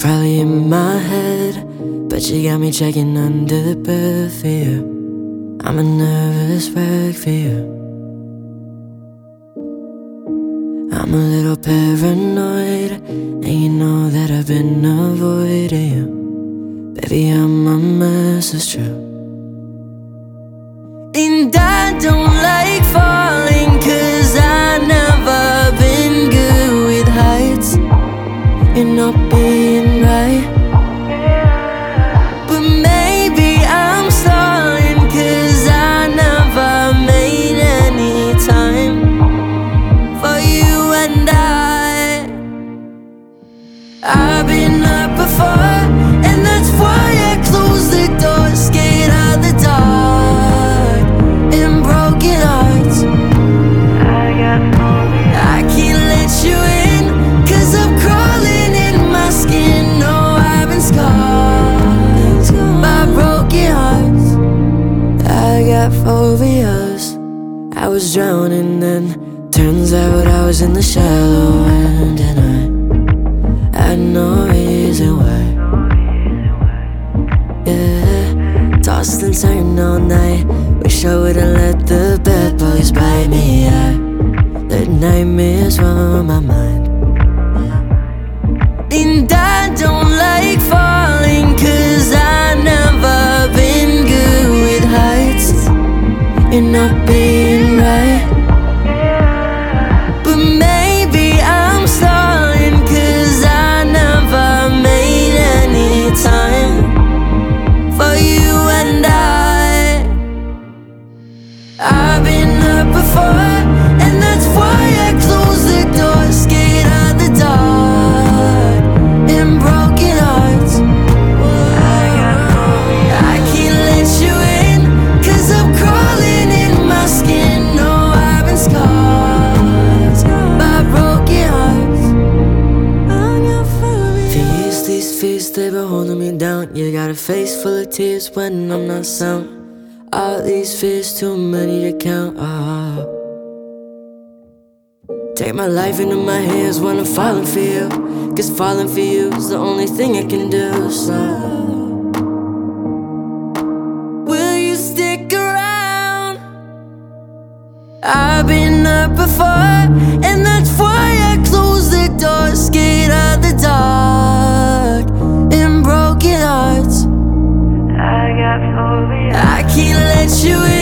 probably in my head, but you got me checking under the bed for you. I'm a nervous wreck for you. I'm a little paranoid, and you know that I've been avoiding you. Baby, I'm a mess, it's true. And I don't like falling, 'cause I've never been good with heights and not being right. But maybe I'm stalling, 'cause I never made any time for you and I've been hurt before, and that's why I close the door, scared of the dark and broken hearts. I can't let you in, 'cause I'm crawling in my skin. No, I've been scarred by broken hearts. I got phobias. I was drowning then, turns out I was in the shallow end, and I had no reason why. Yeah, tossed and turned all night. Wish I would've let the bad boys bite me. I let nightmares run my mind. And I don't like falling, 'cause I've never been good with heights and not being right. But maybe I'm stalling, 'cause I never made any time for you and I've been hurt before, and that's why I close the door, scared of the dark and broken hearts. I can't let you in, 'cause I'm crawling in my skin. No, I've been scarred by broken hearts. Fears, these fears, they've been holding me down. You got a face full of tears when I'm not sound. All these fears, too many to count. Take my life into my hands when I'm falling for you, 'cause falling for you is the only thing I can do. So will you stick around? I've been hurt before, and that's why I close the door, scared of the dark and broken hearts. I can't let you in,